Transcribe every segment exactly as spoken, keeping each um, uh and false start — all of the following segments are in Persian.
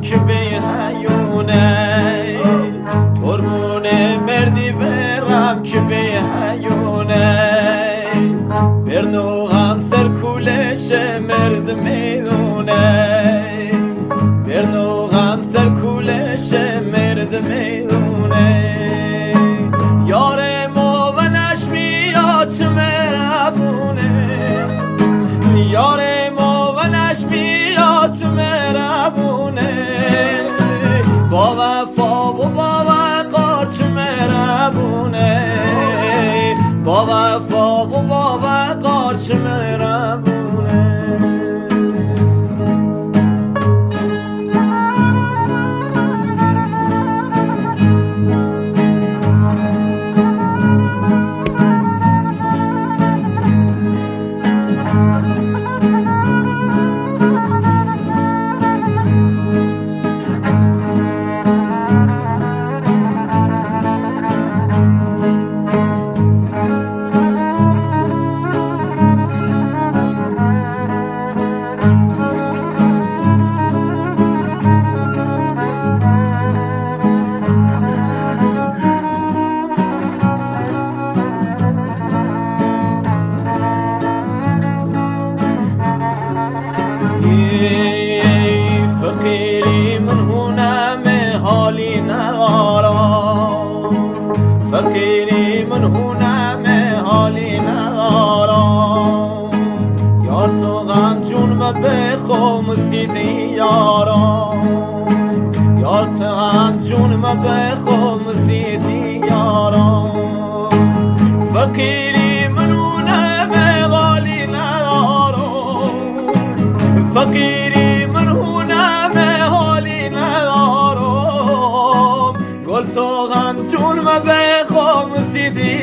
که به هیونه قربون مردی برم که به هیونه برنوغم سر کولش مرد میدونه برنوغم سر کولش مرد میدونه یار ما و نشمیا چه مهربونه یار ما و نشمیا چه مهربونه با وفا و با وقار چه مهربونه با وفا و با وقار چه مهربونه فقیری من هونم حالی ندارم فقیری من هونم حالی ندارم یار تو غم جون ما بخوم سیدی یارم یار تو غم جون ما بخوم سیدی یارم فقیری من هونم حالی ندارم فقیری من هونم حالی ندارم گل تو غم جون ما بخوام سیدی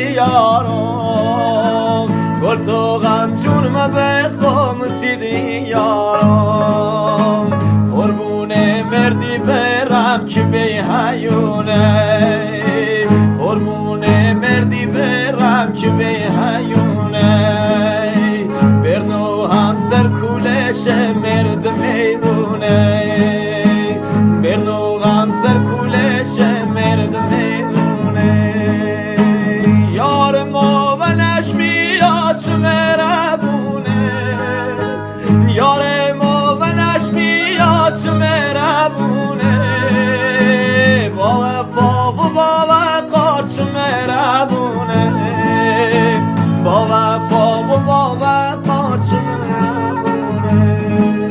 یارم گل تو غم جون ما بخوام سیدی یارم قربون مردی برم که به هیونه قربون مردی برم که به هیونه برنو هم سر کولش مرد میدونه برنو غم سر کولش مرد میدونه یار ما و نشمیا چه مهربونه یار ما و نشمیا چه مهربونه با وفا و با وقار چه مهربونه با وفا و با وقار چه مهربونه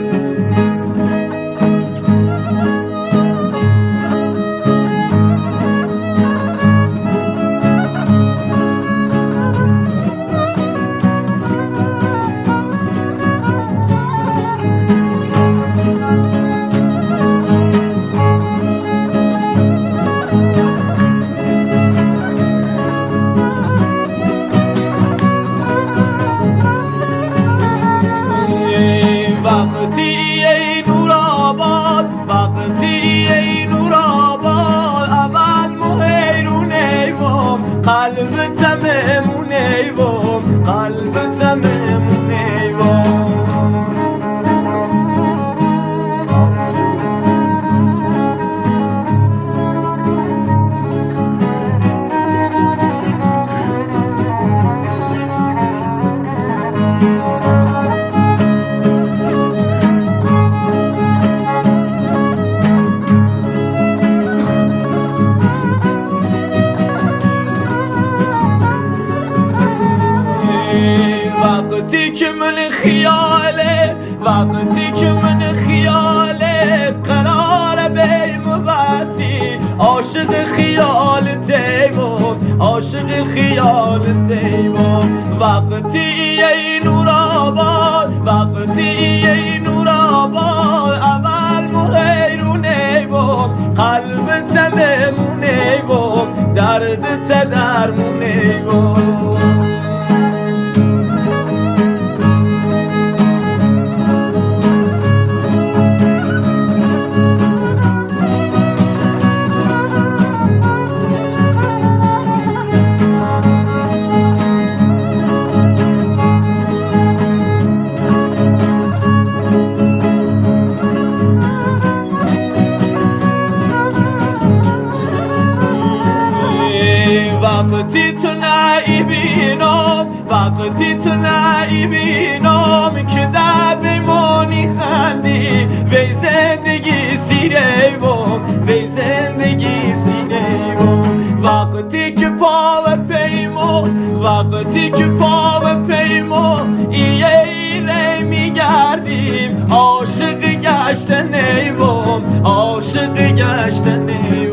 وقتی ای نور آباد وقتی ای نور آباد اول مهیرون ایوام قلب تممون ایوام قلب تممون ایوام وقتی که من خیاله وقتی که من خیاله قرار بیم بسی عاشق خیال تیبون عاشق خیال تیبون وقتی ای نور آباد وقتی ای نور آباد اول مهیرون ایوام قلب تممون ایوام درد تدرمون ایوام وقتی تو نمیبینم وقتی تو نمیبینم که در بیمانی خندی وی زندگی سیریوم وی زندگی سیریوم وقتی که پا و پیمو وقتی که پا و پیمو ایه ایره میگردیم عاشق گشتن نیوم عاشق گشتن نیوم